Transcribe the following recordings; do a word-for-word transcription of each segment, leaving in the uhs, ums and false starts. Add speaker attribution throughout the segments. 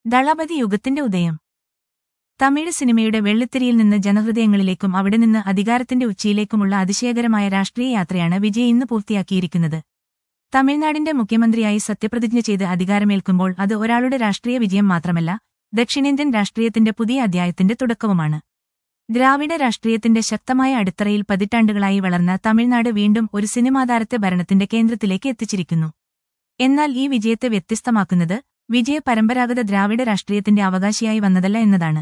Speaker 1: ദളപതി യുഗത്തിന്റെ ഉദയം. തമിഴ് സിനിമയുടെ വെള്ളിത്തിരിയിൽ നിന്ന് ജനഹൃദയങ്ങളിലേക്കും അവിടെ നിന്ന് അധികാരത്തിന്റെ ഉച്ചിയിലേക്കുമുള്ള അതിശയകരമായ രാഷ്ട്രീയ യാത്രയാണ് വിജയ് ഇന്ന് പൂർത്തിയാക്കിയിരിക്കുന്നത്. തമിഴ്നാടിന്റെ മുഖ്യമന്ത്രിയായി സത്യപ്രതിജ്ഞ ചെയ്ത് അധികാരമേൽക്കുമ്പോൾ അത് ഒരാളുടെ രാഷ്ട്രീയ വിജയം മാത്രമല്ല, ദക്ഷിണേന്ത്യൻ രാഷ്ട്രീയത്തിന്റെ പുതിയ അധ്യായത്തിന്റെ തുടക്കവുമാണ്. ദ്രാവിഡ രാഷ്ട്രീയത്തിന്റെ ശക്തമായ അടിത്തറയിൽ പതിറ്റാണ്ടുകളായി വളർന്ന തമിഴ്നാട് വീണ്ടും ഒരു സിനിമാതാരത്തെ ഭരണത്തിന്റെ കേന്ദ്രത്തിലേക്ക് എത്തിച്ചിരിക്കുന്നു. എന്നാൽ ഈ വിജയത്തെ വ്യത്യസ്തമാക്കുന്നത് വിജയ പരമ്പരാഗത ദ്രാവിഡ രാഷ്ട്രീയത്തിന്റെ അവകാശിയായി വന്നതല്ല എന്നതാണ്.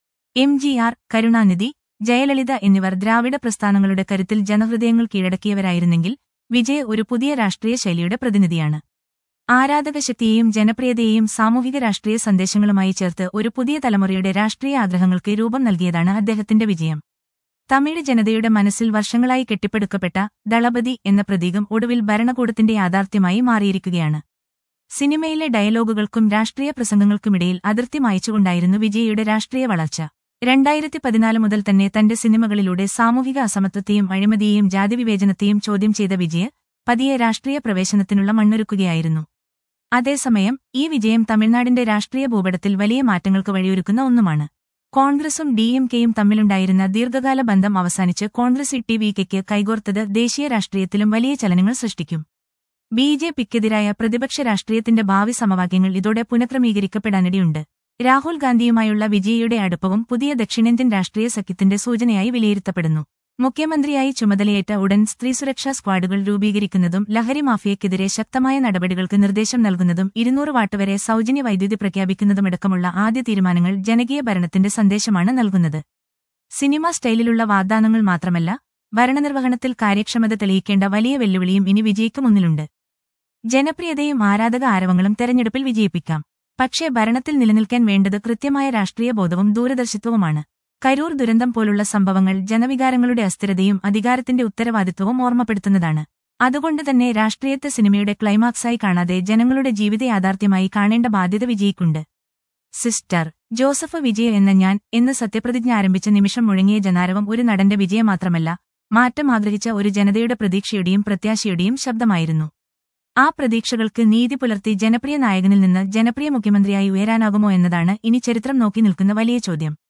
Speaker 1: M G R, Karunanidhi, Jayalalitha എന്നിവർ ദ്രാവിഡ പ്രസ്ഥാനങ്ങളുടെ കരുത്തിൽ ജനഹൃദയങ്ങൾ കീഴടക്കിയവരായിരുന്നെങ്കിൽ വിജയ് ഒരു പുതിയ രാഷ്ട്രീയ ശൈലിയുടെ പ്രതിനിധിയാണ്. ആരാധകശക്തിയെയും ജനപ്രിയതയെയും സാമൂഹിക രാഷ്ട്രീയ സന്ദേശങ്ങളുമായി ചേർത്ത് ഒരു പുതിയ തലമുറയുടെ രാഷ്ട്രീയ ആഗ്രഹങ്ങൾക്ക് രൂപം നൽകിയതാണ് അദ്ദേഹത്തിന്റെ വിജയം. തമിഴ് ജനതയുടെ മനസ്സിൽ വർഷങ്ങളായി കെട്ടിപ്പടുക്കപ്പെട്ട ദളപതി എന്ന പ്രതീകം ഒടുവിൽ ഭരണകൂടത്തിന്റെ യാഥാർത്ഥ്യമായി മാറിയിരിക്കുകയാണ്. സിനിമയിലെ ഡയലോഗുകൾക്കും രാഷ്ട്രീയ പ്രസംഗങ്ങൾക്കുമിടയിൽ അതിർത്തി മായ്ച്ചുകൊണ്ടായിരുന്നു വിജയിയുടെ രാഷ്ട്രീയ വളർച്ച. രണ്ടായിരത്തി പതിനാല് മുതൽ തന്നെ തന്റെ സിനിമകളിലൂടെ സാമൂഹിക അസമത്വത്തെയും അഴിമതിയെയും ജാതിവിവേചനത്തെയും ചോദ്യം ചെയ്ത വിജയ് പതിയെ രാഷ്ട്രീയ പ്രവേശനത്തിനുള്ള മണ്ണൊരുക്കുകയായിരുന്നു. അതേസമയം ഈ വിജയം തമിഴ്നാടിന്റെ രാഷ്ട്രീയ ഭൂപടത്തിൽ വലിയ മാറ്റങ്ങൾക്ക് വഴിയൊരുക്കുന്ന ഒന്നുമാണ്. കോൺഗ്രസും ഡി എം കെയും തമ്മിലുണ്ടായിരുന്ന ദീർഘകാല ബന്ധം അവസാനിച്ച് കോൺഗ്രസ് ടി വി കെയ്ക്ക് കൈകോർത്തത് ദേശീയ രാഷ്ട്രീയത്തിലും വലിയ ചലനങ്ങൾ സൃഷ്ടിക്കും. ബി ജെ പിക്കെതിരായ പ്രതിപക്ഷ രാഷ്ട്രീയത്തിന്റെ ഭാവി സമവാക്യങ്ങൾ ഇതോടെ പുനഃക്രമീകരിക്കപ്പെടാനിടയുണ്ട്. രാഹുൽ ഗാന്ധിയുമായുള്ള വിജയിയുടെ അടുപ്പവും പുതിയ ദക്ഷിണേന്ത്യൻ രാഷ്ട്രീയ സഖ്യത്തിന്റെ സൂചനയായി വിലയിരുത്തപ്പെടുന്നു. മുഖ്യമന്ത്രിയായി ചുമതലയേറ്റ ഉടൻ സ്ത്രീസുരക്ഷാ സ്ക്വാഡുകൾ രൂപീകരിക്കുന്നതും ലഹരി മാഫിയക്കെതിരെ ശക്തമായ നടപടികൾക്ക് നിർദ്ദേശം നൽകുന്നതും ഇരുന്നൂറ് വാട്ട് വരെ സൗജന്യ വൈദ്യുതി പ്രഖ്യാപിക്കുന്നതുമടക്കമുള്ള ആദ്യ തീരുമാനങ്ങൾ ജനകീയ ഭരണത്തിന്റെ സന്ദേശമാണ് നൽകുന്നത്. സിനിമ സ്റ്റൈലിലുള്ള വാഗ്ദാനങ്ങൾ മാത്രമല്ല, ഭരണനിർവഹണത്തിൽ കാര്യക്ഷമത തെളിയിക്കേണ്ട വലിയ വെല്ലുവിളിയും ഇനി വിജയ്ക്ക് മുന്നിലുണ്ട്. ജനപ്രിയതയും ആരാധക ആരവങ്ങളും തെരഞ്ഞെടുപ്പിൽ വിജയിപ്പിക്കാം. പക്ഷേ ഭരണത്തിൽ നിലനിൽക്കാൻ വേണ്ടത് കൃത്യമായ രാഷ്ട്രീയ ബോധവും ദൂരദർശിത്വവുമാണ്. കരൂർ ദുരന്തം പോലുള്ള സംഭവങ്ങൾ ജനവികാരങ്ങളുടെ അസ്ഥിരതയും അധികാരത്തിന്റെ ഉത്തരവാദിത്വവും ഓർമ്മപ്പെടുത്തുന്നതാണ്. അതുകൊണ്ടുതന്നെ രാഷ്ട്രീയത്തെ സിനിമയുടെ ക്ലൈമാക്സായി കാണാതെ ജനങ്ങളുടെ ജീവിത യാഥാർത്ഥ്യമായി കാണേണ്ട ബാധ്യത വിജയ്ക്കുണ്ട്. സിസ്റ്റർ ജോസഫ് വിജയ് എന്ന ഞാൻ എന്ന് സത്യപ്രതിജ്ഞ ആരംഭിച്ച നിമിഷം മുഴങ്ങിയ ജനാരവം ഒരു നടന്റെ വിജയം മാത്രമല്ല, മാറ്റം ആഗ്രഹിച്ച ഒരു ജനതയുടെ പ്രതീക്ഷയുടെയും പ്രത്യാശയുടെയും ശബ്ദമായിരുന്നു. ആ പ്രതീക്ഷകൾക്ക് നീതി പുലർത്തി ജനപ്രിയ നായകനിൽ നിന്ന് ജനപ്രിയ മുഖ്യമന്ത്രിയായി ഉയരാനാകുമോ എന്നതാണ് ഇനി ചരിത്രം നോക്കി നിൽക്കുന്ന വലിയ ചോദ്യം.